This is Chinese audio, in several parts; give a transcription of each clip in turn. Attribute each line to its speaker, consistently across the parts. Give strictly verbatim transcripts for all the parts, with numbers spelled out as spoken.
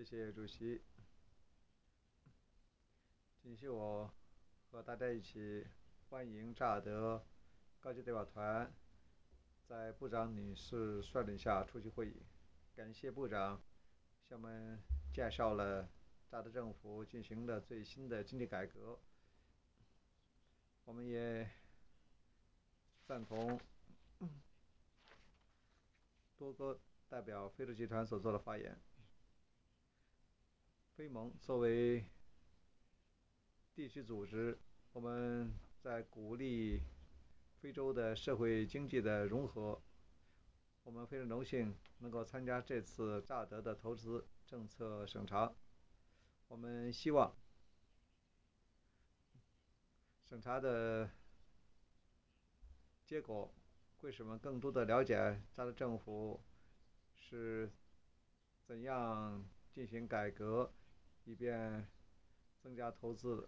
Speaker 1: 谢谢主席。今天我和大家一起欢迎乍得高级代表团在部长女士率领下出席会议。感谢部长向我们介绍了乍得政府进行的最新的经济改革。我们也赞同多个代表非洲集团所做的发言。非盟作为地区组织，我们在鼓励非洲的社会经济的融合。我们非常荣幸能够参加这次乍得的投资政策审查。我们希望审查的结果会使我们更多的了解乍得政府是怎样进行改革，以便增加投资。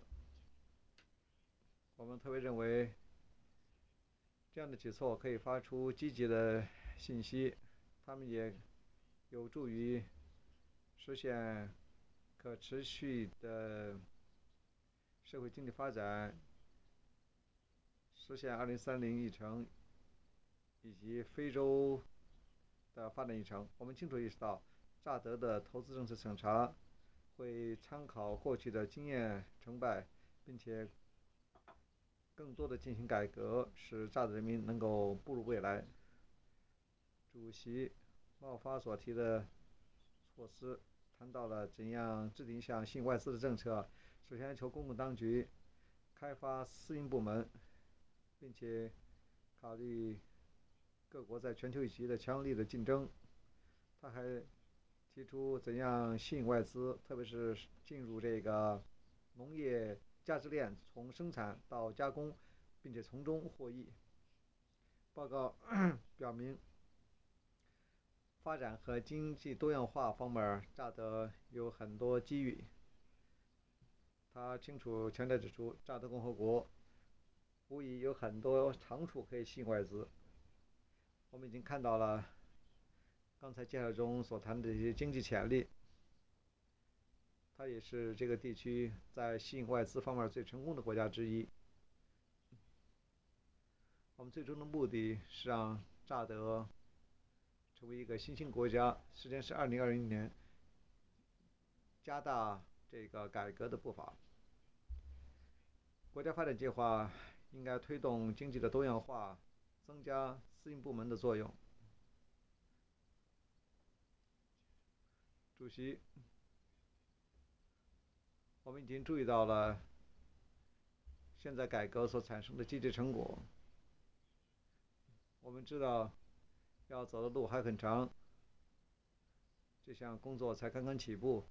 Speaker 1: 我们特别认为这样的举措可以发出积极的信息，他们也有助于实现可持续的社会经济发展，实现二零三零议程以及非洲的发展议程。我们清楚意识到，乍得的投资政策审查会参考过去的经验成败，并且更多的进行改革，使乍得人民能够步入未来。主席茂发所提的措施谈到了怎样制定一项吸引外资的政策。首先要求公共当局开发私营部门，并且考虑各国在全球一级的强力的竞争。他还提出怎样吸引外资，特别是进入这个农业价值链，从生产到加工，并且从中获益。报告表明，发展和经济多样化方面，乍得有很多机遇。他清楚强调指出，乍得共和国无疑有很多长处可以吸引外资。我们已经看到了刚才介绍中所谈的这些经济潜力，它也是这个地区在吸引外资方面最成功的国家之一。我们最终的目的是让乍得成为一个新兴国家，时间是二零二零年，加大这个改革的步伐。国家发展计划应该推动经济的多样化，增加私营部门的作用。主席，我们已经注意到了现在改革所产生的积极成果。我们知道要走的路还很长，这项工作才刚刚起步。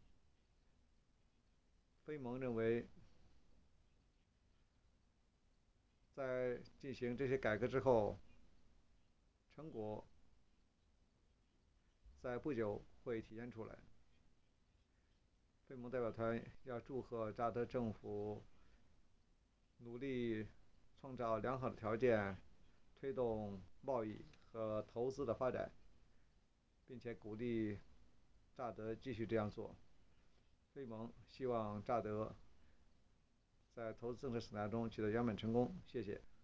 Speaker 1: 非盟认为，在进行这些改革之后，成果在不久会体现出来。非盟代表团要祝贺乍得政府努力创造良好的条件，推动贸易和投资的发展，并且鼓励乍得继续这样做。非盟希望乍得在投资政策审查中取得圆满成功。谢谢。